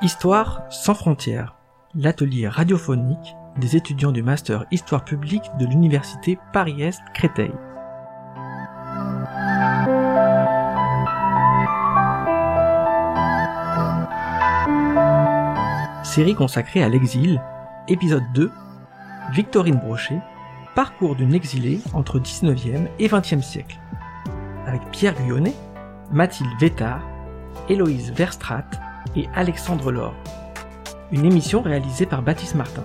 Histoire sans frontières, l'atelier radiophonique des étudiants du Master Histoire publique de l'Université Paris-Est Créteil. Série consacrée à l'exil, épisode 2, Victorine Brochet, parcours d'une exilée entre 19e et 20e siècle. Avec Pierre Guyonnet, Mathilde Vétard, Héloïse Verstraat et Alexandre Laure. Une émission réalisée par Baptiste Martin.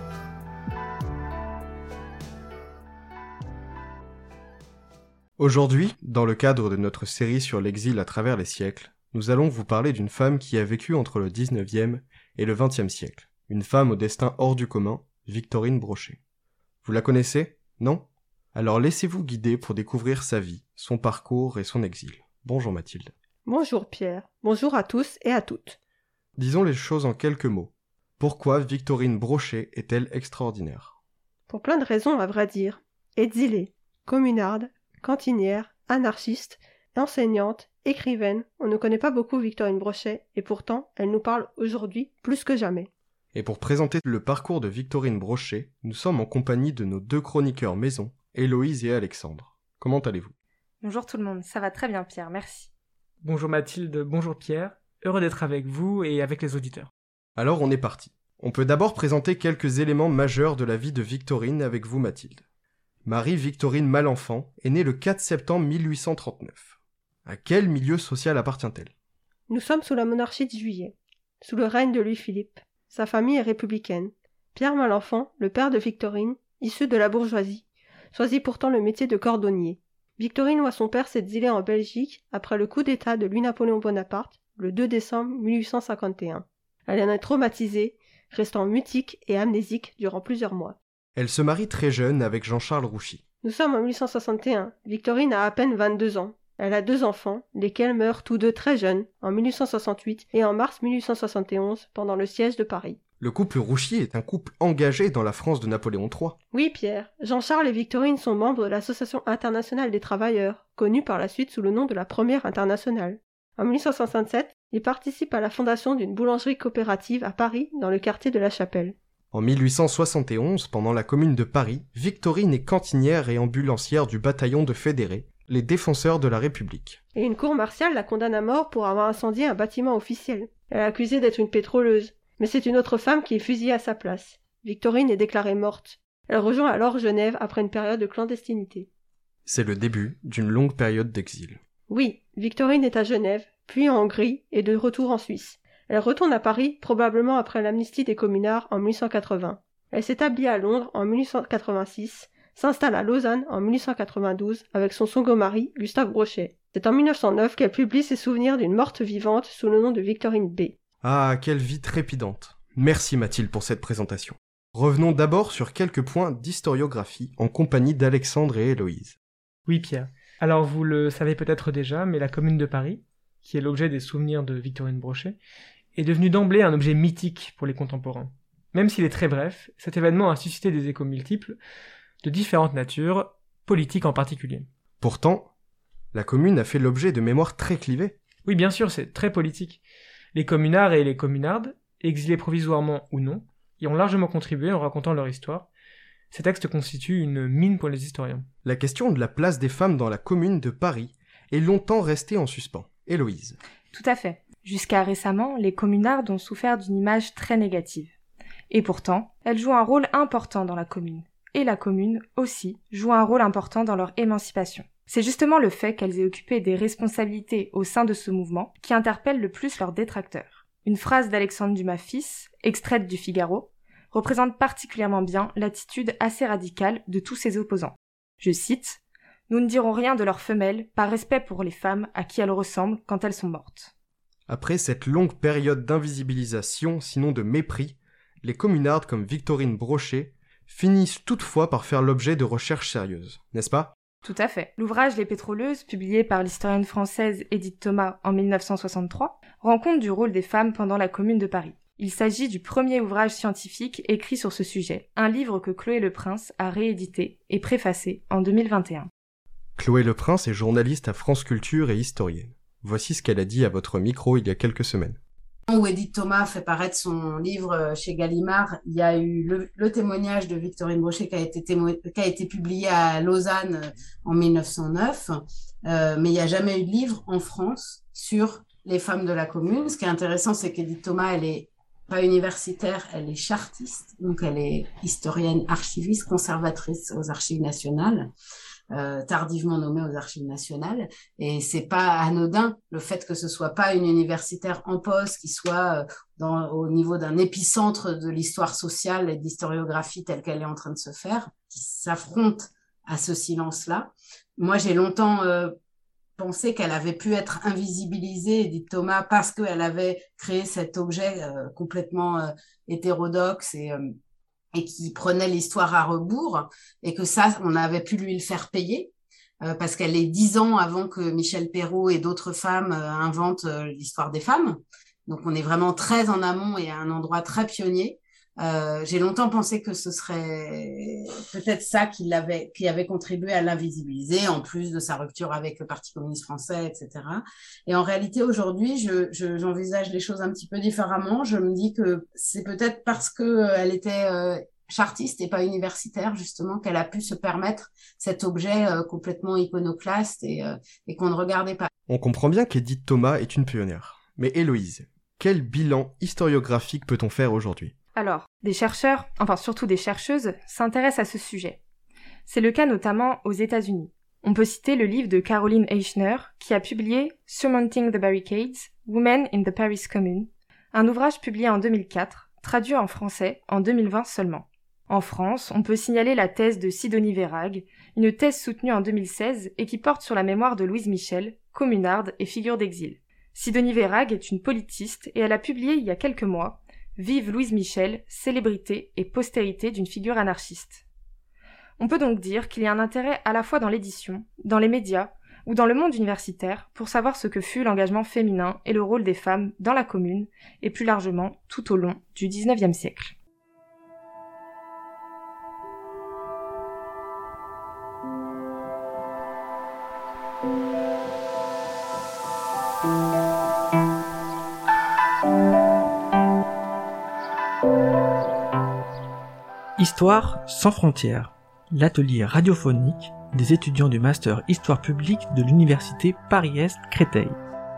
Aujourd'hui, dans le cadre de notre série sur l'exil à travers les siècles, nous allons vous parler d'une femme qui a vécu entre le 19e et le 20e siècle. Une femme au destin hors du commun, Victorine Brochet. Vous la connaissez, non ? Alors laissez-vous guider pour découvrir sa vie, son parcours et son exil. Bonjour Mathilde. Bonjour Pierre, bonjour à tous et à toutes. Disons les choses en quelques mots. Pourquoi Victorine Brochet est-elle extraordinaire ? Pour plein de raisons à vrai dire. Exilée, communarde, cantinière, anarchiste, enseignante, écrivaine, on ne connaît pas beaucoup Victorine Brochet et pourtant elle nous parle aujourd'hui plus que jamais. Et pour présenter le parcours de Victorine Brochet, nous sommes en compagnie de nos deux chroniqueurs maison, Héloïse et Alexandre. Comment allez-vous ? Bonjour tout le monde, ça va très bien Pierre, merci. Bonjour Mathilde, bonjour Pierre, heureux d'être avec vous et avec les auditeurs. Alors on est parti. On peut d'abord présenter quelques éléments majeurs de la vie de Victorine avec vous Mathilde. Marie-Victorine Malenfant est née le 4 septembre 1839. À quel milieu social appartient-elle ? Nous sommes sous la monarchie de Juillet, sous le règne de Louis-Philippe. Sa famille est républicaine. Pierre Malenfant, le père de Victorine, issu de la bourgeoisie, choisit pourtant le métier de cordonnier. Victorine voit son père s'exiler en Belgique après le coup d'État de Louis-Napoléon Bonaparte, le 2 décembre 1851. Elle en est traumatisée, restant mutique et amnésique durant plusieurs mois. Elle se marie très jeune avec Jean-Charles Rouchy. Nous sommes en 1861. Victorine a à peine 22 ans. Elle a 2 enfants, lesquels meurent tous deux très jeunes, en 1868 et en mars 1871, pendant le siège de Paris. Le couple Rouchy est un couple engagé dans la France de Napoléon III. Oui, Pierre. Jean-Charles et Victorine sont membres de l'Association internationale des travailleurs, connue par la suite sous le nom de la Première Internationale. En 1867, ils participent à la fondation d'une boulangerie coopérative à Paris, dans le quartier de la Chapelle. En 1871, pendant la Commune de Paris, Victorine est cantinière et ambulancière du bataillon de fédérés, les défenseurs de la République. Et une cour martiale la condamne à mort pour avoir incendié un bâtiment officiel. Elle est accusée d'être une pétroleuse. Mais c'est une autre femme qui est fusillée à sa place. Victorine est déclarée morte. Elle rejoint alors Genève après une période de clandestinité. C'est le début d'une longue période d'exil. Oui, Victorine est à Genève, puis en Hongrie et de retour en Suisse. Elle retourne à Paris, probablement après l'amnistie des communards en 1880. Elle s'établit à Londres en 1886, s'installe à Lausanne en 1892 avec son second mari, Gustave Brochet. C'est en 1909 qu'elle publie ses souvenirs d'une morte vivante sous le nom de Victorine B. Ah, quelle vie trépidante. Merci Mathilde pour cette présentation. Revenons d'abord sur quelques points d'historiographie en compagnie d'Alexandre et Héloïse. Oui Pierre, alors vous le savez peut-être déjà, mais la Commune de Paris, qui est l'objet des souvenirs de Victorine Brochet, est devenue d'emblée un objet mythique pour les contemporains. Même s'il est très bref, cet événement a suscité des échos multiples, de différentes natures, politiques en particulier. Pourtant, la Commune a fait l'objet de mémoires très clivées. Oui bien sûr, c'est très politique. Les communards et les communardes, exilés provisoirement ou non, y ont largement contribué en racontant leur histoire. Ces textes constituent une mine pour les historiens. La question de la place des femmes dans la Commune de Paris est longtemps restée en suspens. Héloïse. Tout à fait. Jusqu'à récemment, les communardes ont souffert d'une image très négative. Et pourtant, elles jouent un rôle important dans la commune. Et la commune, aussi, joue un rôle important dans leur émancipation. C'est justement le fait qu'elles aient occupé des responsabilités au sein de ce mouvement qui interpelle le plus leurs détracteurs. Une phrase d'Alexandre Dumas fils, extraite du Figaro, représente particulièrement bien l'attitude assez radicale de tous ses opposants. Je cite « Nous ne dirons rien de leurs femelles par respect pour les femmes à qui elles ressemblent quand elles sont mortes. » Après cette longue période d'invisibilisation, sinon de mépris, les communardes comme Victorine Brochet finissent toutefois par faire l'objet de recherches sérieuses, n'est-ce pas ? Tout à fait. L'ouvrage Les Pétroleuses, publié par l'historienne française Édith Thomas en 1963, rend compte du rôle des femmes pendant la Commune de Paris. Il s'agit du premier ouvrage scientifique écrit sur ce sujet, un livre que Chloé Leprince a réédité et préfacé en 2021. Chloé Leprince est journaliste à France Culture et historienne. Voici ce qu'elle a dit à votre micro il y a quelques semaines. Où Edith Thomas fait paraître son livre chez Gallimard, il y a eu le témoignage de Victorine Brochet qui a été publié à Lausanne en 1909, mais il n'y a jamais eu de livre en France sur les femmes de la commune. Ce qui est intéressant, c'est qu'Edith Thomas, elle est pas universitaire, elle est chartiste, donc elle est historienne, archiviste, conservatrice aux Archives nationales. Tardivement nommée aux Archives nationales, et c'est pas anodin le fait que ce soit pas une universitaire en poste qui soit au niveau d'un épicentre de l'histoire sociale et de l'historiographie telle qu'elle est en train de se faire, qui s'affronte à ce silence-là. Moi, j'ai longtemps pensé qu'elle avait pu être invisibilisée, Edith Thomas, parce qu'elle avait créé cet objet complètement hétérodoxe et qui prenait l'histoire à rebours, et que ça, on avait pu lui le faire payer, parce qu'elle est 10 ans avant que Michel Perrault et d'autres femmes inventent l'histoire des femmes. Donc, on est vraiment très en amont et à un endroit très pionnier. J'ai longtemps pensé que ce serait peut-être ça qui avait contribué à l'invisibiliser, en plus de sa rupture avec le Parti communiste français, etc. Et en réalité, aujourd'hui, j'envisage les choses un petit peu différemment. Je me dis que c'est peut-être parce qu'elle était chartiste et pas universitaire, justement, qu'elle a pu se permettre cet objet complètement iconoclaste et qu'on ne regardait pas. On comprend bien qu'Edith Thomas est une pionnière. Mais Héloïse, quel bilan historiographique peut-on faire aujourd'hui ? Alors, des chercheurs, enfin surtout des chercheuses, s'intéressent à ce sujet. C'est le cas notamment aux États-Unis. On peut citer le livre de Caroline Eichner, qui a publié Surmounting the Barricades, Women in the Paris Commune, un ouvrage publié en 2004, traduit en français en 2020 seulement. En France, on peut signaler la thèse de Sidonie Verhaeghe, une thèse soutenue en 2016 et qui porte sur la mémoire de Louise Michel, communarde et figure d'exil. Sidonie Verhaeghe est une politiste et elle a publié il y a quelques mois Vive Louise Michel, célébrité et postérité d'une figure anarchiste. On peut donc dire qu'il y a un intérêt à la fois dans l'édition, dans les médias ou dans le monde universitaire pour savoir ce que fut l'engagement féminin et le rôle des femmes dans la commune et plus largement tout au long du XIXe siècle. Histoire sans frontières, l'atelier radiophonique des étudiants du master Histoire publique de l'université Paris-Est Créteil.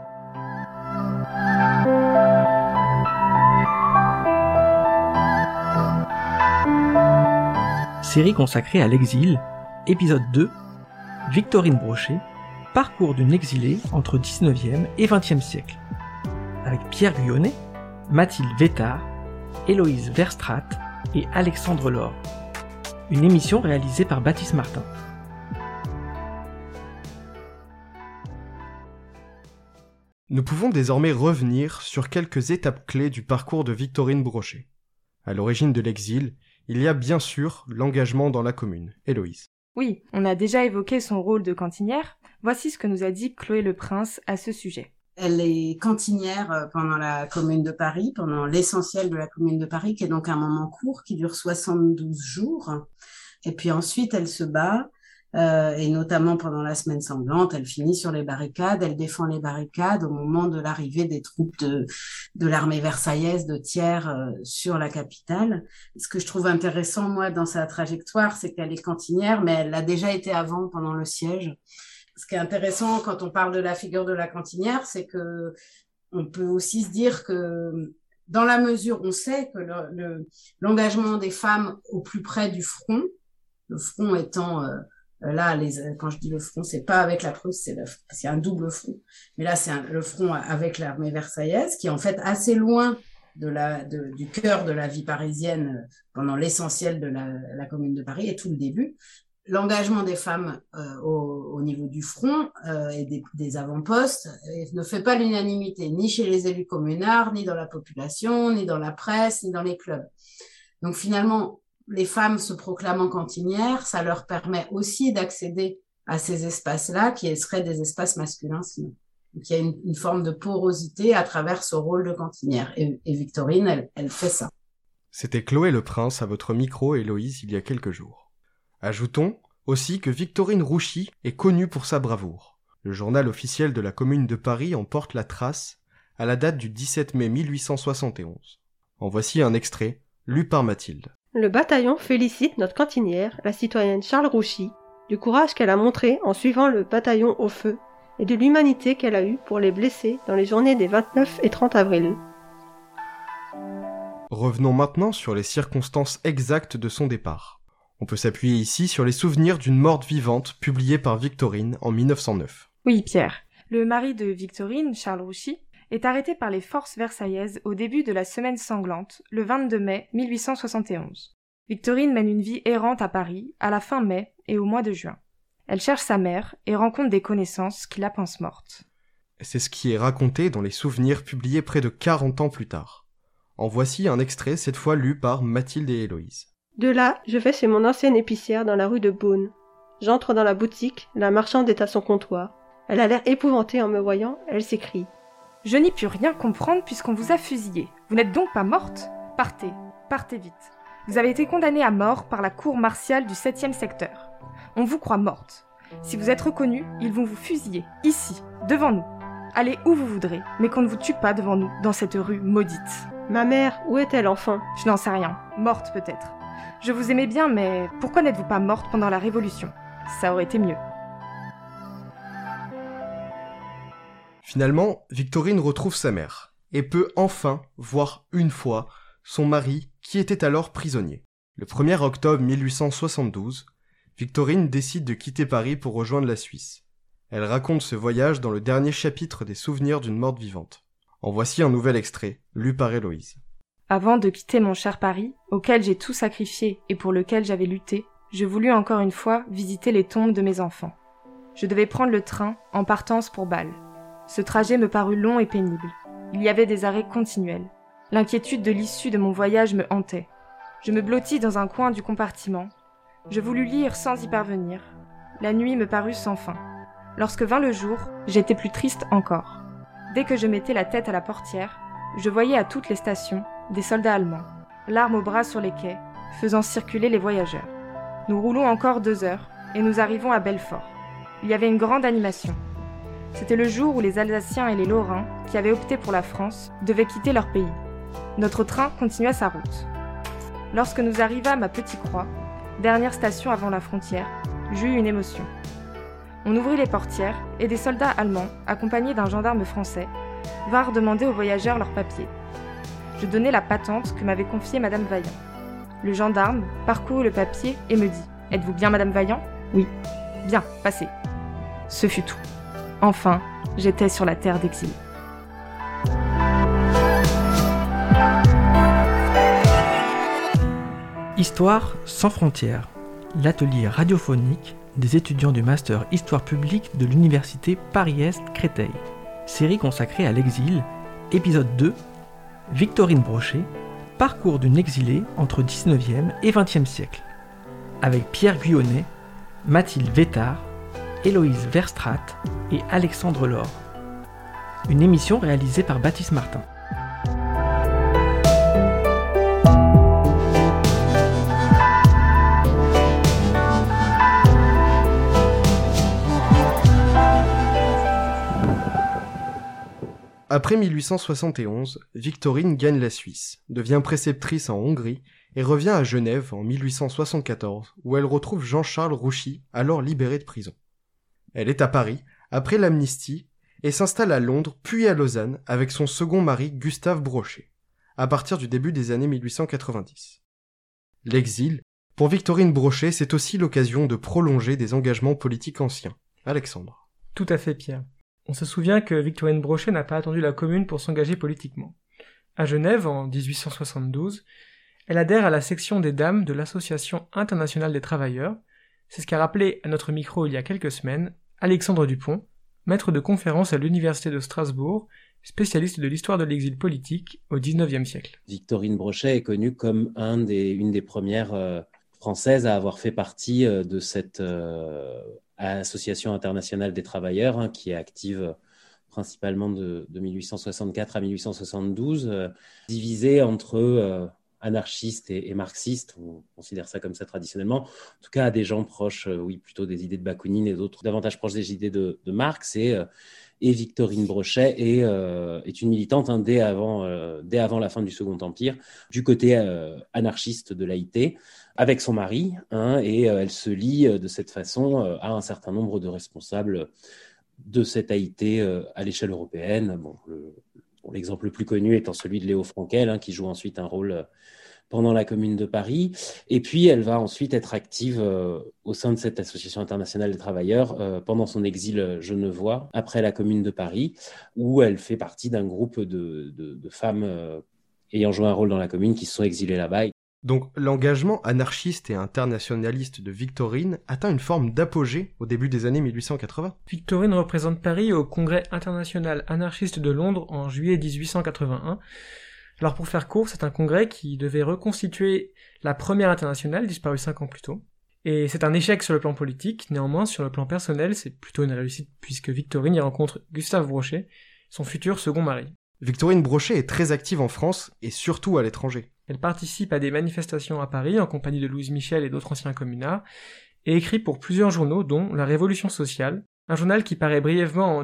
Série consacrée à l'exil, épisode 2, Victorine Brochet, parcours d'une exilée entre 19e et 20e siècle, avec Pierre Guyonnet, Mathilde Vétard, Héloïse Verstraat et Alexandre Laure. Une émission réalisée par Baptiste Martin. Nous pouvons désormais revenir sur quelques étapes clés du parcours de Victorine Brochet. À l'origine de l'exil, il y a bien sûr l'engagement dans la commune. Héloïse. Oui, on a déjà évoqué son rôle de cantinière. Voici ce que nous a dit Chloé Le Prince à ce sujet. Elle est cantinière pendant la Commune de Paris, pendant l'essentiel de la Commune de Paris, qui est donc un moment court, qui dure 72 jours. Et puis ensuite, elle se bat, et notamment pendant la semaine sanglante, elle finit sur les barricades, elle défend les barricades au moment de l'arrivée des troupes de l'armée versaillaise de Thiers sur la capitale. Ce que je trouve intéressant, moi, dans sa trajectoire, c'est qu'elle est cantinière, mais elle l'a déjà été avant, pendant le siège. Ce qui est intéressant quand on parle de la figure de la cantinière, c'est que on peut aussi se dire que dans la mesure, on sait que l'engagement des femmes au plus près du front, le front étant là, quand je dis le front, c'est pas avec la Prusse, c'est un double front. Mais là, c'est le front avec l'armée versaillaise, qui est en fait assez loin du cœur de la vie parisienne pendant l'essentiel de la Commune de Paris et tout le début. L'engagement des femmes au niveau du front et des avant-postes ne fait pas l'unanimité, ni chez les élus communards, ni dans la population, ni dans la presse, ni dans les clubs. Donc finalement, les femmes se proclamant cantinières, ça leur permet aussi d'accéder à ces espaces-là qui seraient des espaces masculins sinon. Donc il y a une forme de porosité à travers ce rôle de cantinière. Et Victorine, elle fait ça. C'était Chloé Le Prince à votre micro, Héloïse, il y a quelques jours. Ajoutons aussi que Victorine Rouchy est connue pour sa bravoure. Le journal officiel de la Commune de Paris en porte la trace à la date du 17 mai 1871. En voici un extrait, lu par Mathilde. Le bataillon félicite notre cantinière, la citoyenne Charles Rouchy, du courage qu'elle a montré en suivant le bataillon au feu et de l'humanité qu'elle a eue pour les blessés dans les journées des 29 et 30 avril. Revenons maintenant sur les circonstances exactes de son départ. On peut s'appuyer ici sur les souvenirs d'une morte vivante publiée par Victorine en 1909. Oui, Pierre. Le mari de Victorine, Charles Rouchy, est arrêté par les forces versaillaises au début de la semaine sanglante, le 22 mai 1871. Victorine mène une vie errante à Paris, à la fin mai et au mois de juin. Elle cherche sa mère et rencontre des connaissances qui la pensent morte. C'est ce qui est raconté dans les souvenirs publiés près de 40 ans plus tard. En voici un extrait, cette fois lu par Mathilde et Héloïse. De là, je vais chez mon ancienne épicière dans la rue de Beaune. J'entre dans la boutique, la marchande est à son comptoir. Elle a l'air épouvantée en me voyant, elle s'écrie. « Je n'y puis rien comprendre puisqu'on vous a fusillé. Vous n'êtes donc pas morte ? Partez, partez vite. Vous avez été condamnée à mort par la cour martiale du 7e secteur. On vous croit morte. Si vous êtes reconnue, ils vont vous fusiller, ici, devant nous. Allez où vous voudrez, mais qu'on ne vous tue pas devant nous, dans cette rue maudite. » Ma mère, où est-elle enfin ? Je n'en sais rien. Morte peut-être. Je vous aimais bien, mais pourquoi n'êtes-vous pas morte pendant la Révolution ? Ça aurait été mieux. Finalement, Victorine retrouve sa mère, et peut enfin voir une fois son mari qui était alors prisonnier. Le 1er octobre 1872, Victorine décide de quitter Paris pour rejoindre la Suisse. Elle raconte ce voyage dans le dernier chapitre des souvenirs d'une morte vivante. En voici un nouvel extrait, lu par Héloïse. Avant de quitter mon cher Paris, auquel j'ai tout sacrifié et pour lequel j'avais lutté, je voulus encore une fois visiter les tombes de mes enfants. Je devais prendre le train en partance pour Bâle. Ce trajet me parut long et pénible. Il y avait des arrêts continuels. L'inquiétude de l'issue de mon voyage me hantait. Je me blottis dans un coin du compartiment. Je voulus lire sans y parvenir. La nuit me parut sans fin. Lorsque vint le jour, j'étais plus triste encore. Dès que je mettais la tête à la portière, je voyais à toutes les stations des soldats allemands, l'arme au bras sur les quais, faisant circuler les voyageurs. Nous roulons encore 2 heures et nous arrivons à Belfort. Il y avait une grande animation. C'était le jour où les Alsaciens et les Lorrains, qui avaient opté pour la France, devaient quitter leur pays. Notre train continua sa route. Lorsque nous arrivâmes à Petit-Croix, dernière station avant la frontière, j'eus une émotion. On ouvrit les portières et des soldats allemands, accompagnés d'un gendarme français, vinrent demander aux voyageurs leurs papiers. Je donnai la patente que m'avait confiée Madame Vaillant. Le gendarme parcourut le papier et me dit « Êtes-vous bien Madame Vaillant ?»« Oui. »« Bien, passez. » Ce fut tout. Enfin, j'étais sur la terre d'exil. Histoire sans frontières, l'atelier radiophonique des étudiants du Master Histoire publique de l'Université Paris-Est Créteil. Série consacrée à l'exil, épisode 2, Victorine Brochet, parcours d'une exilée entre 19e et 20e siècle. Avec Pierre Guyonnet, Mathilde Vétard, Héloïse Verstrat et Alexandre Laure. Une émission réalisée par Baptiste Martin. Après 1871, Victorine gagne la Suisse, devient préceptrice en Hongrie et revient à Genève en 1874 où elle retrouve Jean-Charles Rouchy, alors libéré de prison. Elle est à Paris, après l'amnistie, et s'installe à Londres puis à Lausanne avec son second mari Gustave Brochet, à partir du début des années 1890. L'exil, pour Victorine Brochet, c'est aussi l'occasion de prolonger des engagements politiques anciens. Alexandre. Tout à fait, Pierre. On se souvient que Victorine Brochet n'a pas attendu la Commune pour s'engager politiquement. À Genève, en 1872, elle adhère à la section des dames de l'Association internationale des travailleurs. C'est ce qu'a rappelé à notre micro il y a quelques semaines Alexandre Dupont, maître de conférence à l'Université de Strasbourg, spécialiste de l'histoire de l'exil politique au XIXe siècle. Victorine Brochet est connue comme une des premières françaises à avoir fait partie de cette Association internationale des travailleurs, qui est active principalement de 1864 à 1872, divisée entre anarchistes et marxistes, on considère ça comme ça traditionnellement, en tout cas à des gens proches, plutôt des idées de Bakounine et d'autres davantage proches des idées de Marx, et Et Victorine Brochet est une militante dès avant la fin du Second Empire, du côté anarchiste de l'AIT, avec son mari, et elle se lie de cette façon à un certain nombre de responsables de cette AIT à l'échelle européenne. Bon, l'exemple le plus connu étant celui de Léo Frankel, qui joue ensuite un rôle pendant la Commune de Paris. Et puis, elle va ensuite être active au sein de cette Association internationale des travailleurs pendant son exil genevois, après la Commune de Paris, où elle fait partie d'un groupe de femmes ayant joué un rôle dans la Commune qui se sont exilées là-bas. Donc l'engagement anarchiste et internationaliste de Victorine atteint une forme d'apogée au début des années 1880. Victorine représente Paris au Congrès international anarchiste de Londres en juillet 1881. Alors pour faire court, c'est un congrès qui devait reconstituer la première internationale disparue 5 ans plus tôt. Et c'est un échec sur le plan politique, néanmoins sur le plan personnel, c'est plutôt une réussite puisque Victorine y rencontre Gustave Brochet, son futur second mari. Victorine Brochet est très active en France et surtout à l'étranger. Elle participe à des manifestations à Paris en compagnie de Louise Michel et d'autres anciens communards, et écrit pour plusieurs journaux dont La Révolution sociale, un journal qui paraît brièvement en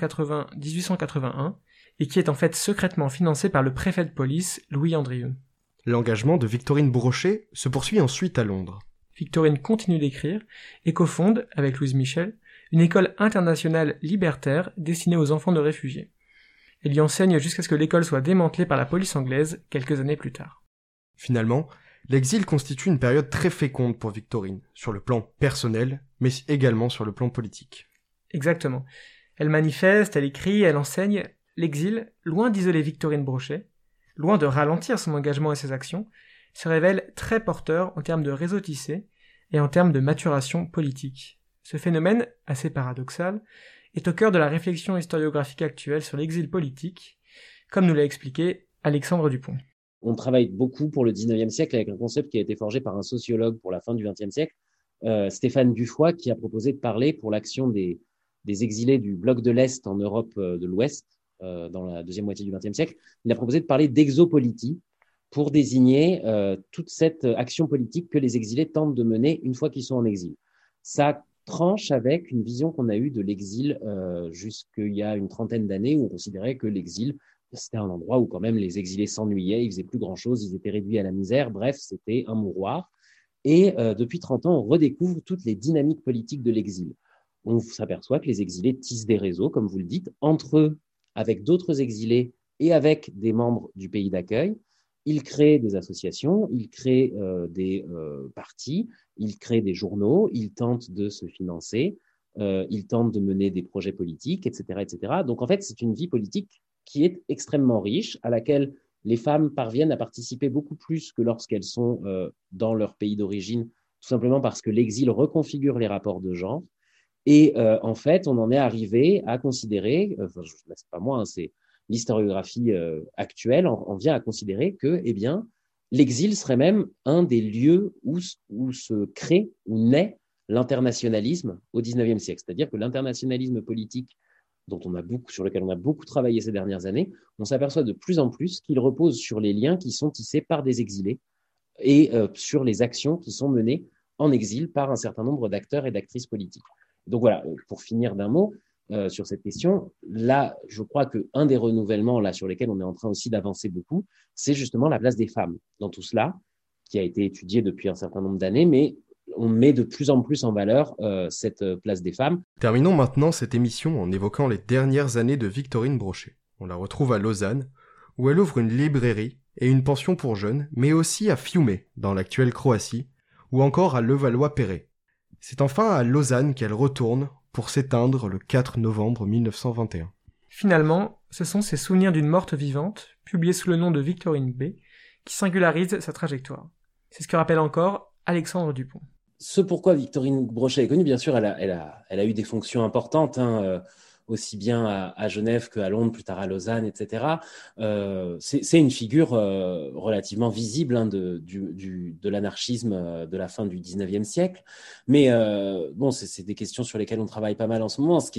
1881, et qui est en fait secrètement financé par le préfet de police, Louis Andrieux. L'engagement de Victorine Brochet se poursuit ensuite à Londres. Victorine continue d'écrire et cofonde, avec Louise Michel, une école internationale libertaire destinée aux enfants de réfugiés. Elle y enseigne jusqu'à ce que l'école soit démantelée par la police anglaise quelques années plus tard. Finalement, l'exil constitue une période très féconde pour Victorine, sur le plan personnel, mais également sur le plan politique. Exactement. Elle manifeste, elle écrit, elle enseigne. L'exil, loin d'isoler Victorine Brochet, loin de ralentir son engagement et ses actions, se révèle très porteur en termes de réseau tissé et en termes de maturation politique. Ce phénomène, assez paradoxal, est au cœur de la réflexion historiographique actuelle sur l'exil politique, comme nous l'a expliqué Alexandre Dupont. On travaille beaucoup pour le 19e siècle avec un concept qui a été forgé par un sociologue pour la fin du 20e siècle, Stéphane Dufoy, qui a proposé de parler pour l'action des exilés du bloc de l'Est en Europe de l'Ouest, dans la deuxième moitié du XXe siècle. Il a proposé de parler d'exopolitie pour désigner toute cette action politique que les exilés tentent de mener une fois qu'ils sont en exil. Ça tranche avec une vision qu'on a eue de l'exil jusqu'il y a une trentaine d'années, où on considérait que l'exil, c'était un endroit où quand même les exilés s'ennuyaient, ils faisaient plus grand-chose, ils étaient réduits à la misère, bref, c'était un mouroir. Et depuis 30 ans, on redécouvre toutes les dynamiques politiques de l'exil. On s'aperçoit que les exilés tissent des réseaux, comme vous le dites, entre eux, avec d'autres exilés et avec des membres du pays d'accueil. Ils créent des associations, ils créent des partis, ils créent des journaux, ils tentent de se financer, ils tentent de mener des projets politiques, etc., etc. Donc en fait, c'est une vie politique qui est extrêmement riche, à laquelle les femmes parviennent à participer beaucoup plus que lorsqu'elles sont dans leur pays d'origine, tout simplement parce que l'exil reconfigure les rapports de genre. Et en fait, on en est arrivé à considérer, c'est pas moi, c'est l'historiographie actuelle, on vient à considérer que, eh bien, l'exil serait même un des lieux où se crée, où naît l'internationalisme au XIXe siècle. C'est-à-dire que l'internationalisme politique sur lequel on a beaucoup travaillé ces dernières années, on s'aperçoit de plus en plus qu'il repose sur les liens qui sont tissés par des exilés et sur les actions qui sont menées en exil par un certain nombre d'acteurs et d'actrices politiques. Donc voilà, pour finir d'un mot sur cette question, là, je crois qu'un des renouvellements là, sur lesquels on est en train aussi d'avancer beaucoup, c'est justement la place des femmes dans tout cela, qui a été étudié depuis un certain nombre d'années, mais on met de plus en plus en valeur cette place des femmes. Terminons maintenant cette émission en évoquant les dernières années de Victorine Brochet. On la retrouve à Lausanne, où elle ouvre une librairie et une pension pour jeunes, mais aussi à Fiume, dans l'actuelle Croatie, ou encore à Levallois-Perret. C'est enfin à Lausanne qu'elle retourne pour s'éteindre le 4 novembre 1921. Finalement, ce sont ses souvenirs d'une morte vivante, publiés sous le nom de Victorine B, qui singularisent sa trajectoire. C'est ce que rappelle encore Alexandre Dupont. Ce pourquoi Victorine Brochet est connue, bien sûr, elle a eu des fonctions importantes, aussi bien à Genève qu'à Londres, plus tard à Lausanne, etc. C'est une figure relativement visible de l'anarchisme de la fin du 19e siècle. Mais bon, c'est des questions sur lesquelles on travaille pas mal en ce moment. Ce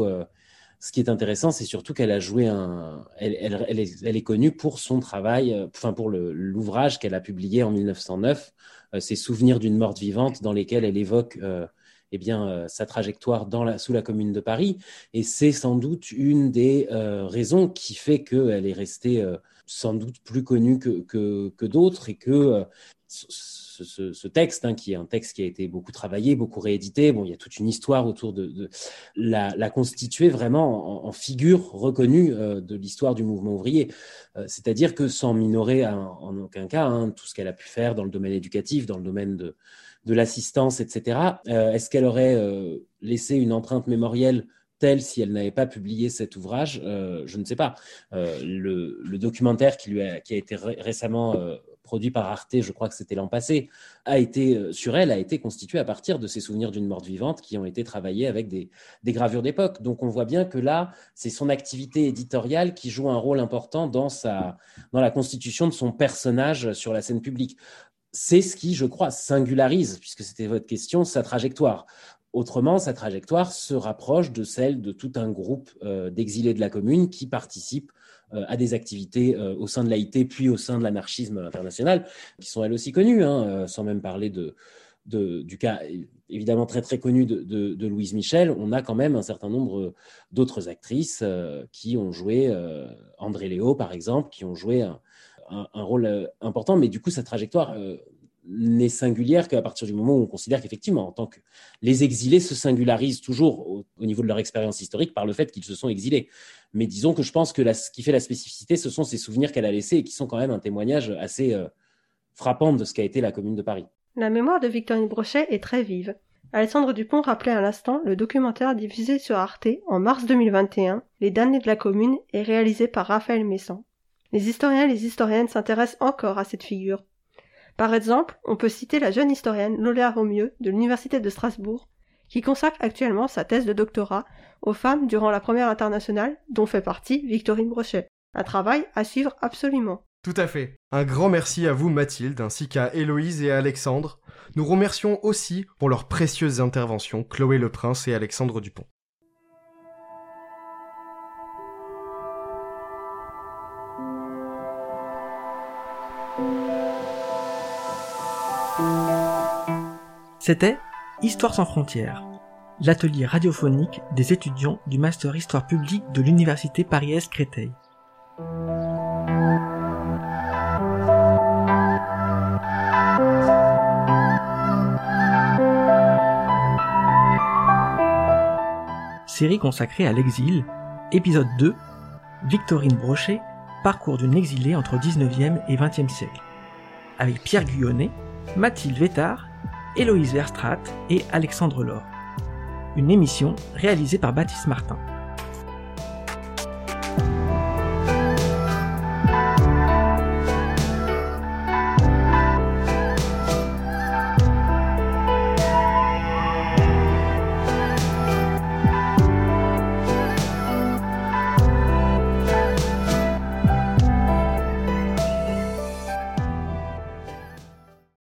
qui est intéressant, c'est surtout qu'elle a joué elle est connue pour son travail, pour l'ouvrage qu'elle a publié en 1909, Ses souvenirs d'une morte vivante, dans lesquels elle évoque sa trajectoire sous la Commune de Paris. Et c'est sans doute une des raisons qui fait qu'elle est restée sans doute plus connue que d'autres, et que ce texte, qui est un texte qui a été beaucoup travaillé, beaucoup réédité, il y a toute une histoire autour de la constituer vraiment en figure reconnue de l'histoire du mouvement ouvrier. C'est-à-dire que, sans minorer en aucun cas tout ce qu'elle a pu faire dans le domaine éducatif, dans le domaine de l'assistance, etc., est-ce qu'elle aurait laissé une empreinte mémorielle telle si elle n'avait pas publié cet ouvrage? Je ne sais pas. Le documentaire qui a été récemment produit par Arte, je crois que c'était l'an passé, a été constitué à partir de ses souvenirs d'une morte vivante qui ont été travaillés avec des gravures d'époque. Donc on voit bien que là, c'est son activité éditoriale qui joue un rôle important dans la constitution de son personnage sur la scène publique. C'est ce qui, je crois, singularise, puisque c'était votre question, sa trajectoire. Autrement, sa trajectoire se rapproche de celle de tout un groupe d'exilés de la Commune qui participent à des activités au sein de l'AIT, puis au sein de l'anarchisme international, qui sont elles aussi connues, sans même parler du cas évidemment très très connu de Louise Michel. On a quand même un certain nombre d'autres actrices qui ont joué, André Léo par exemple, qui ont joué un rôle important, mais du coup sa trajectoire n'est singulière qu'à partir du moment où on considère qu'effectivement, en tant que les exilés se singularisent toujours au niveau de leur expérience historique par le fait qu'ils se sont exilés. Mais disons que je pense que ce qui fait la spécificité, ce sont ces souvenirs qu'elle a laissés et qui sont quand même un témoignage assez frappant de ce qu'a été la Commune de Paris. La mémoire de Victorine Brochet est très vive. Alexandre Dupont rappelait à l'instant le documentaire diffusé sur Arte en mars 2021, Les damnés de la Commune, est réalisé par Raphaël Messan. Les historiens et les historiennes s'intéressent encore à cette figure. Par exemple, on peut citer la jeune historienne Lola Romieux de l'Université de Strasbourg, qui consacre actuellement sa thèse de doctorat aux femmes durant la Première Internationale, dont fait partie Victorine Brochet. Un travail à suivre absolument. Tout à fait. Un grand merci à vous Mathilde, ainsi qu'à Héloïse et à Alexandre. Nous remercions aussi pour leurs précieuses interventions Chloé Leprince et Alexandre Dupont. C'était Histoire sans frontières, l'atelier radiophonique des étudiants du Master Histoire publique de l'Université Paris-Est Créteil. Série consacrée à l'exil, épisode 2, Victorine Brochet, parcours d'une exilée entre 19e et 20e siècle, avec Pierre Guyonnet, Mathilde Vétard, Héloïse Verstraete et Alexandre Laure. Une émission réalisée par Baptiste Martin.